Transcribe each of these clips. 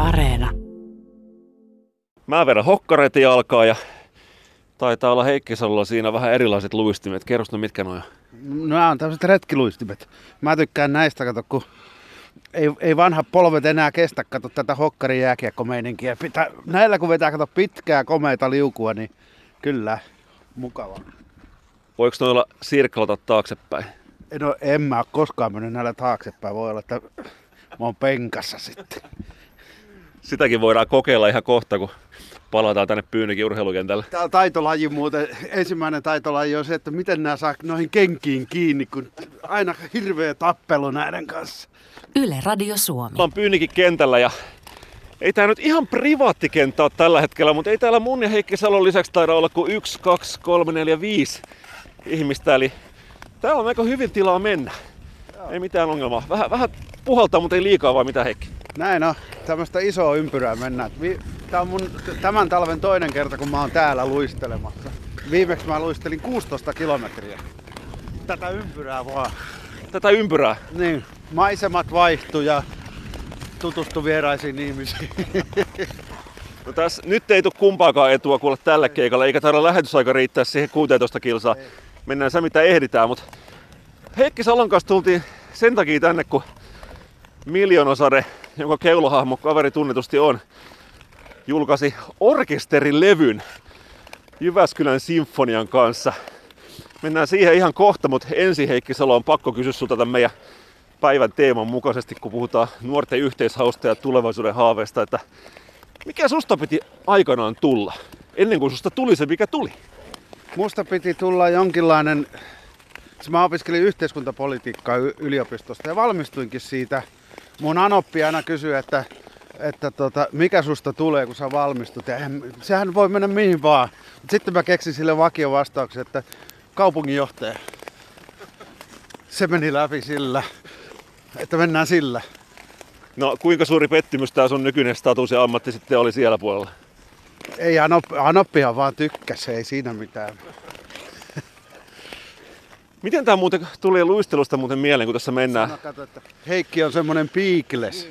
Areena. Mä vedän hokkareita jalkaa ja taitaa olla Heikki Salolla siinä vähän erilaiset luistimet. Kerros mitkä noin on? No nämä on tämmöiset retkiluistimet. Mä tykkään näistä, kato, kun ei vanha polvet enää kestä, kato tätä hokkarin jääkiekkomeininkiä. Näillä kun vetää, kato pitkää komeita liukua, niin kyllä, mukava. Voiko noilla sirklata taaksepäin? No en mä ole koskaan mennyt näillä taaksepäin. Voi olla, että mä oon penkassa sitten. Sitäkin voidaan kokeilla ihan kohta, kun palataan tänne Pyynikin urheilukentälle. Tää on taitolaji muuten. Ensimmäinen taitolaji on se, että miten nää saa noihin kenkiin kiinni, kun aina hirveä tappelu näiden kanssa. Yle Radio Suomi. Ollaan Pyynikin kentällä ja ei tää nyt ihan privaattikenttä ole tällä hetkellä, mutta ei täällä mun ja Heikki Salon lisäksi taida olla kuin 1, 2, 3, 4, 5 ihmistä. Eli täällä on aika hyvin tilaa mennä. Ei mitään ongelmaa. Vähän puhaltaa, mutta ei liikaa, vai mitä Heikki? Näin on. Tämmöistä isoa ympyrää mennään. Tää on mun tämän talven toinen kerta, kun mä oon täällä luistelemassa. Viimeksi mä luistelin 16 kilometriä. Tätä ympyrää vaan. Tätä ympyrää? Niin. Maisemat vaihtuu ja tutustu vieraisiin ihmisiin. No tässä nyt ei tule kumpaakaan etua kuulla tällä keikalla, eikä taida lähetysaika riittää siihen 16 kilsaa. Ei. Mennään se mitä ehditään, mutta Heikki Salon kanssa tultiin sen takia tänne, kun Miljoonosade, jonka keulohahmo kaveri tunnetusti on, julkaisi orkesterilevyn Jyväskylän Sinfonian kanssa. Mennään siihen ihan kohta, mutta ensin Heikki Salo on pakko kysyä sulta tämän meidän päivän teeman mukaisesti, kun puhutaan nuorten yhteishausta ja tulevaisuuden haaveesta, että mikä susta piti aikanaan tulla, ennen kuin susta tuli se, mikä tuli? Musta piti tulla jonkinlainen, mä opiskelin yhteiskuntapolitiikkaa yliopistosta ja valmistuinkin siitä. Mun anoppi aina kysyy, että mikä susta tulee, kun sä valmistut. Ja sehän voi mennä mihin vaan. Mut sitten mä keksin sille vakiovastauksen, että kaupunginjohtaja. Se meni läpi sillä, että mennään sillä. No kuinka suuri pettymys tää sun nykyinen status ja ammatti sitten oli siellä puolella? Ei anoppihan vaan tykkäs, ei siinä mitään. Miten tää muuten tuli luistelusta muuten mieleen, kun tässä mennään? Kato, että Heikki on semmonen piikles.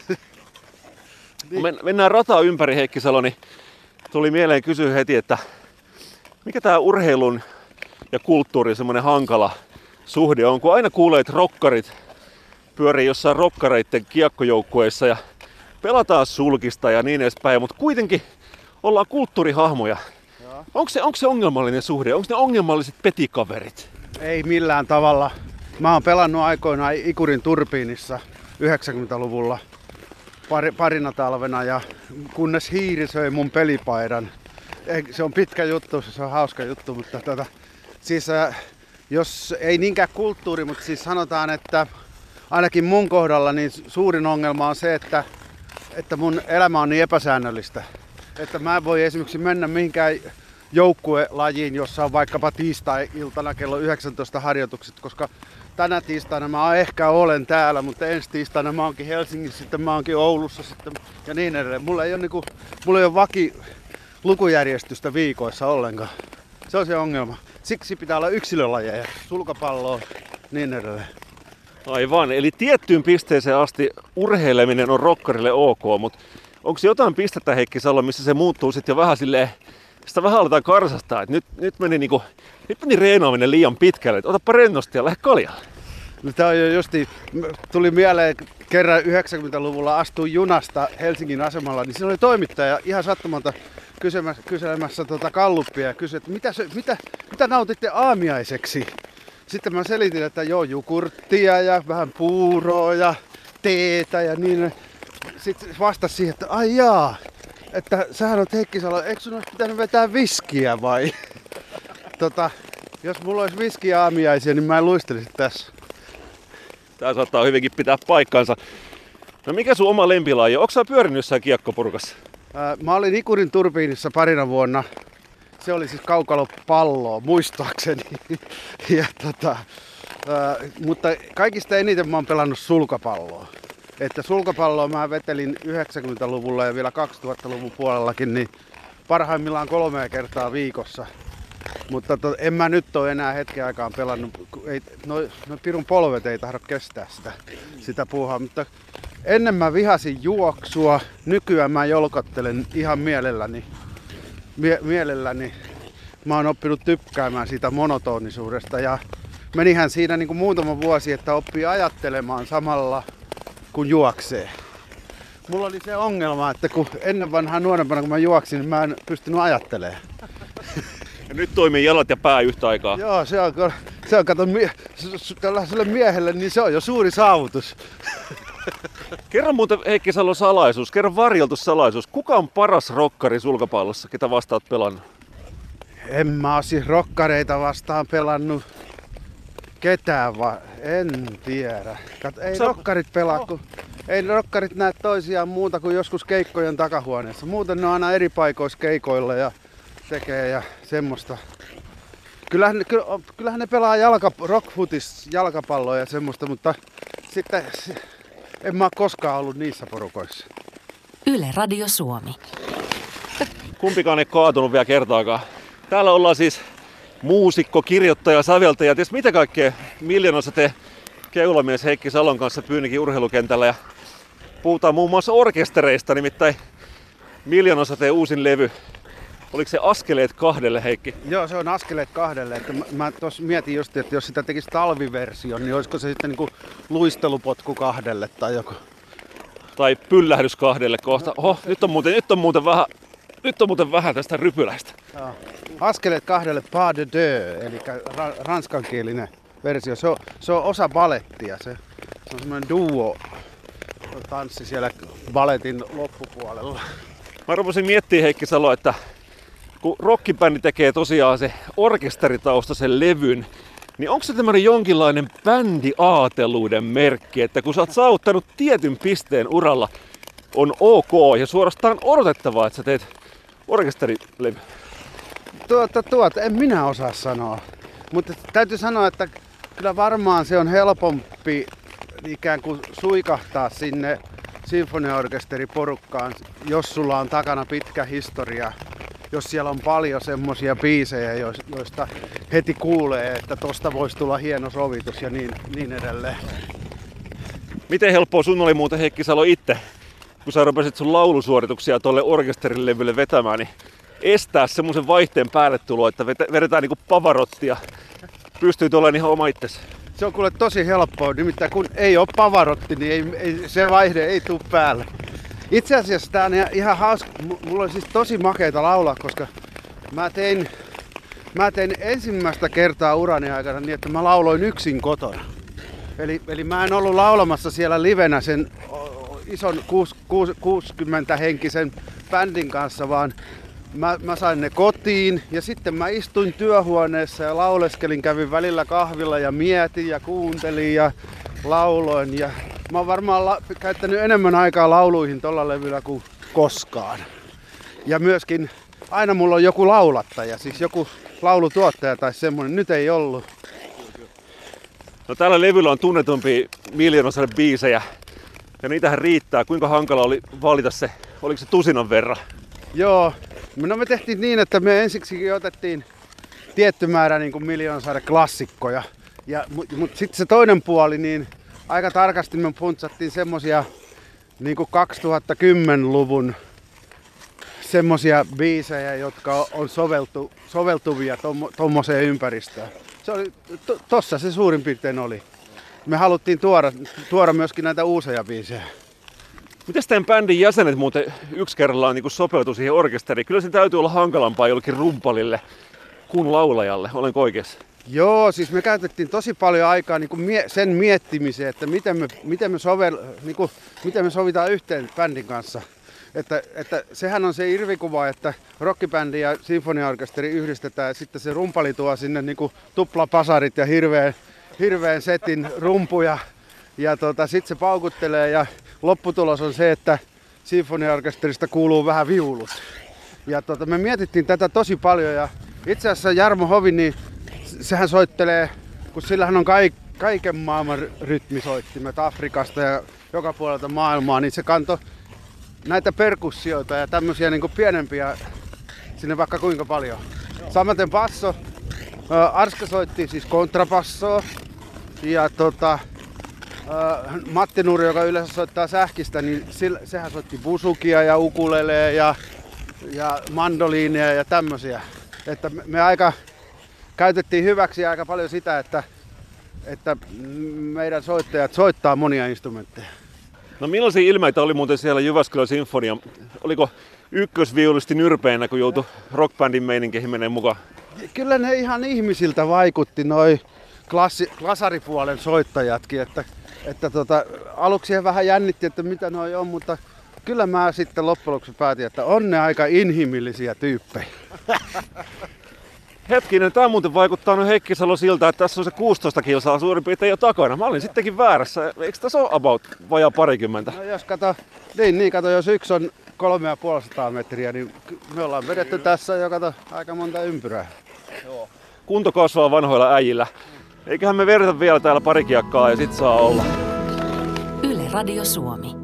Niin. Mennään rataa ympäri Heikki Salo, niin tuli mieleen kysyä heti, että mikä tää urheilun ja kulttuurin semmonen hankala suhde on, kun aina kuulee, että rokkarit pyörii jossain rokkareitten kiekkojoukkueissa ja pelataan sulkista ja niin edespäin, mutta kuitenkin ollaan kulttuurihahmoja. Onko se ongelmallinen suhde? Onko ne ongelmalliset petikaverit? Ei millään tavalla. Mä oon pelannut aikoinaan Ikurin turbiinissa 90-luvulla parina talvena ja kunnes hiiri söi mun pelipaidan. Se on pitkä juttu, se on hauska juttu, mutta siis jos ei niinkään kulttuuri, mutta siis sanotaan, että ainakin mun kohdalla niin suurin ongelma on se, että mun elämä on niin epäsäännöllistä, että mä en voi esimerkiksi mennä mihinkään joukkuelajiin, jossa on vaikkapa tiistai-iltana kello 19 harjoitukset, koska tänä tiistaina mä ehkä olen täällä, mutta ensi tiistaina mä oonkin Helsingissä, sitten mä oonkin Oulussa sitten, ja niin edelleen. Mulla ei ole lukujärjestystä viikoissa ollenkaan. Se on se ongelma. Siksi pitää olla yksilölajeja, sulkapalloa, niin edelleen. Aivan, eli tiettyyn pisteeseen asti urheileminen on rokkarille ok, mutta onko jotain pistettä Heikki Salo, missä se muuttuu sitten jo vähän silleen, sitä vähän aletaan karsastaa, että nyt meni reenaaminen liian pitkälle, että otapa rennosti ja lähde kaljalle. No tää on jo tuli mieleen kerran 90-luvulla astuin junasta Helsingin asemalla, niin siinä oli toimittaja ihan sattumalta kyselemässä galluppia ja kysyi, että mitä nautitte aamiaiseksi? Sitten mä selitin, että joo, jukurttia ja vähän puuroa ja teetä ja niin. Sitten vastasi siihen, että ai jaa, että sähän oot Heikki Salo, eikö sun olisi pitänyt vetää viskiä vai? Jos mulla olisi viskiä aamiaisia, niin mä en luistelisi tässä. Tää saattaa hyvinkin pitää paikkansa. No mikä sun oma lempilaji on? Onko sä pyörinyt jossain kiekkoporukassa? Mä olin Ikurin turbiinissa parina vuonna. Se oli siis kaukalopalloa, muistaakseni. Ja mutta kaikista eniten mä oon pelannut sulkapalloa. Että sulkapalloa mä vetelin 90-luvulla ja vielä 2000-luvun puolellakin niin parhaimmillaan 3 kertaa viikossa. Mutta en mä nyt ole enää hetken aikaan pelannut. No pirun polvet ei tahdo kestää sitä puuhaa. Mutta ennen mä vihasin juoksua, nykyään mä jolkottelen ihan mielelläni. Mä oon oppinut tykkäämään siitä monotonisuudesta ja menihän siinä niin kuin muutama vuosi, että oppii ajattelemaan samalla kun juoksee. Mulla oli se ongelma, että kun ennen vanhaa nuorempana kun mä juoksin, niin mä en pystynyt ajattelemaan. Ja nyt toimii jalat ja pää yhtä aikaa. Joo, se on kato, tällaiselle miehelle, niin se on jo suuri saavutus. Kerro muuten Heikki Salon salaisuus, kerro varjeltu salaisuus. Kuka on paras rokkari sulkapallossa, ketä vastaan oot pelannut? En mä oo siis rokkareita vastaan pelannut ketään en tiedä. Rokkarit pelaa, kun ei rokkarit näe toisiaan muuta kuin joskus keikkojen takahuoneessa. Muuten ne on aina eri paikoissa keikoilla ja tekee ja semmoista. Kyllähän ne pelaa jalkapalloa ja semmoista, mutta sitten en mä oo koskaan ollut niissä porukoissa. Yle Radio Suomi. Kumpikaan ei kaatunut vielä kertaakaan. Täällä ollaan siis muusikko, kirjoittaja, säveltäjä, ties mitä kaikkea Miljoonasäteen keulamies Heikki Salon kanssa Pyynikin urheilukentällä. Ja puhutaan muun muassa orkestereista, nimittäin Miljoonasäteen uusin levy. Oliko se Askeleet kahdelle, Heikki? Joo, se on Askeleet kahdelle. Että mä tuossa mietin just, että jos sitä tekisi talviversio, niin olisiko se sitten niinku luistelupotku kahdelle tai joku. Tai pyllähdys kahdelle kohta. Oho, nyt on muuten vähän tästä rypyläistä. Joo. Askeleet kahdelle pas de deux, eli ranskankielinen versio. Se on osa balettia. Se on semmoinen duo tanssi siellä baletin loppupuolella. Mä rupesin miettimään, Heikki Salo, että kun rockibändi tekee tosiaan se orkesteritaustaisen levyn, niin onko se tämmöinen jonkinlainen bändiaateluuden merkki, että kun sä oot saavuttanut tietyn pisteen uralla, on ok ja suorastaan odotettavaa, että sä teet orkesterilevy? En minä osaa sanoa. Mutta täytyy sanoa, että kyllä varmaan se on helpompi ikään kuin suikahtaa sinne sinfoniaorkesteriporukkaan, jos sulla on takana pitkä historia. Jos siellä on paljon semmosia biisejä, joista heti kuulee, että tosta voisi tulla hieno sovitus ja niin edelleen. Miten helppoa sun oli muuten, Heikki Salo, itse, kun sä rupesit sun laulusuorituksia tuolle orkesterilevylle vetämään, niin estää semmoisen vaihteen päälle tulo, että vedetään niinku Pavarottia. Pystyy olemaan ihan oma itsesi. Se on kuule tosi helppoa, nimittäin kun ei ole Pavarotti, niin se vaihde ei tule päälle. Itse asiassa tää on ihan hauska. Mulla on siis tosi makeita laulaa, koska mä tein ensimmäistä kertaa urani aikana niin, että mä lauloin yksin kotona. Eli mä en ollut laulamassa siellä livenä sen ison 60-henkisen bändin kanssa, vaan mä sain ne kotiin ja sitten mä istuin työhuoneessa ja lauleskelin, kävin välillä kahvilla ja mietin ja kuuntelin ja lauloin. Ja mä oon varmaan käyttänyt enemmän aikaa lauluihin tolla levyllä kuin koskaan. Ja myöskin aina mulla on joku laulattaja, siis joku laulutuottaja tai semmonen. Nyt ei ollut. No tällä levyllä on tunnetumpia Miljoonasäden biisejä ja niitähän riittää. Kuinka hankala oli valita se, oliko se tusinan verran? Joo, no me tehtiin niin, että me ensiksikin otettiin tietty määrä niin kuin Miljoonasäden klassikkoja. Mutta sitten se toinen puoli, niin aika tarkasti me puntsattiin semmosia niin kuin 2010-luvun semmosia biisejä, jotka on soveltuvia tommoseen ympäristöön. Se oli, tossa se suurin piirtein oli. Me haluttiin tuoda myöskin näitä uusia biisejä. Miten teidän bändin jäsenet muuten yksi kerrallaan niin sopeutuu siihen orkesteriin? Kyllä se täytyy olla hankalampaa jollekin rumpalille kuin laulajalle, olenko oikeassa? Joo, siis me käytettiin tosi paljon aikaa niin kuin sen miettimiseen, että miten me sovitaan yhteen bändin kanssa. Että sehän on se irvikuva, että rockibändi ja sinfoniaorkesteri yhdistetään ja sitten se rumpali tuo sinne niin kuin tuplapasarit ja hirveän setin rumpuja ja sitten se paukuttelee ja lopputulos on se, että sinfoniaorkesterista kuuluu vähän viulut. Ja me mietittiin tätä tosi paljon ja itse asiassa Jarmo Hovi, niin sehän soittelee, kun sillähän on kaiken maailman rytmisoittimet Afrikasta ja joka puolelta maailmaa, niin se kantoi näitä perkussioita ja tämmöisiä niin kuin pienempiä sinne vaikka kuinka paljon. Samaten basso. Arska soitti siis kontrabassoa ja Matti Nuri, joka yleensä soittaa sähkistä, niin sehän soitti busukia ja ukulelea ja mandoliinia ja tämmösiä. Että me käytettiin hyväksi aika paljon sitä, että meidän soittajat soittaa monia instrumentteja. No millaisia ilmeitä oli muuten siellä Jyväskylän Sinfonia? Oliko ykkösviulisti nyrpeänä, kun joutui rockbandin meininkeihin menee mukaan? Kyllä ne ihan ihmisiltä vaikutti noi klasaripuolen soittajatkin, että aluksi he vähän jännitti, että mitä noi on, mutta kyllä mä sitten loppujen lopuksi päätin, että on ne aika inhimillisiä tyyppejä. Hetkinen, tämä muuten vaikuttaa nyt Heikki Salo siltä, että tässä on se 16 kilsaa suurin piirtein jo takana. Mä olin sittenkin väärässä. Eikö tässä ole about vajaa parikymmentä? No jos kato, jos yksi on 350 metriä, niin me ollaan vedetty tässä jo aika monta ympyrää. Joo. Kunto kasvaa vanhoilla äijillä. Eiköhän me vedetä vielä täällä pari kiekkaa ja sit saa olla. Yle Radio Suomi.